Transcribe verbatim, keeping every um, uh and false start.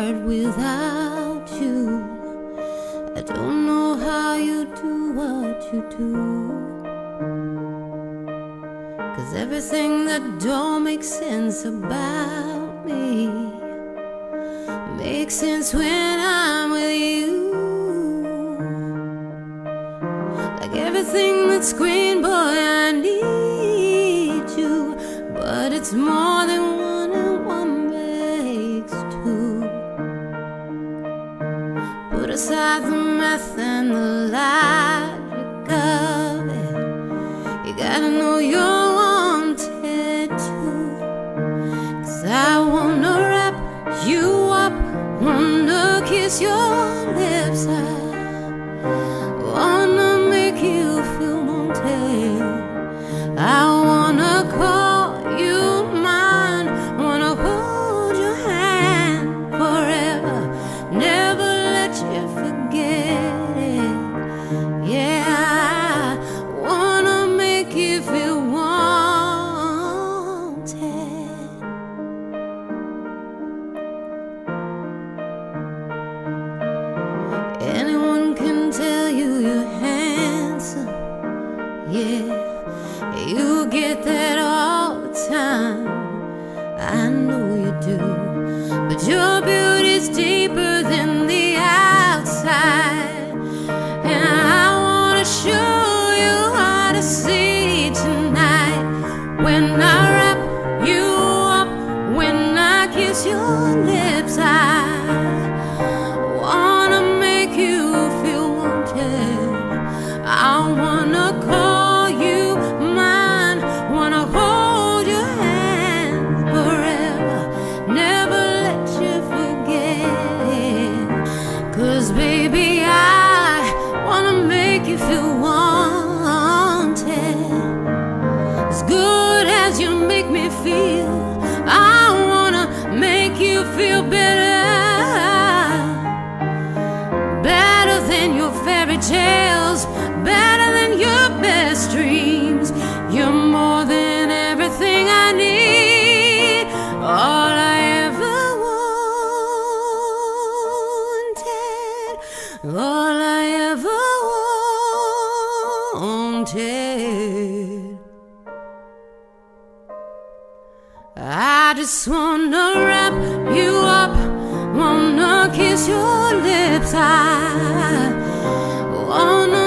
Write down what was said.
heart without you. I don't know how you do what you do, 'cause everything that don't make sense about me makes sense when I'm with you. Like everything that's green, boy, I need you, but it's more than one and one makes two. Put aside the math and the logic of it. You gotta know you're wanted too, 'cause I wanna wrap you up, wanna kiss your lips, I wanna make you feel wanted. I wanna call you mine, wanna hold your hand forever, never let you forget it. Yeah, I wanna make you feel wanted. Anyone can tell you you're handsome, yeah, you get that all the time, I know you do. But your beauty's deeper than the outside, and I wanna show you how to see tonight. When I wrap you up, when I kiss your lips, I wanna make you feel wanted. I wanna call you mine, wanna hold your hand forever, never let you forget it. 'Cause baby, I wanna make you feel wanted. As good as you make me feel, I wanna make you feel better, better than your fairy tales, better than your best dreams. You're more than everything I need, all I ever wanted, all I ever wanted. I just wanna wrap you up, wanna kiss your lips, I wanna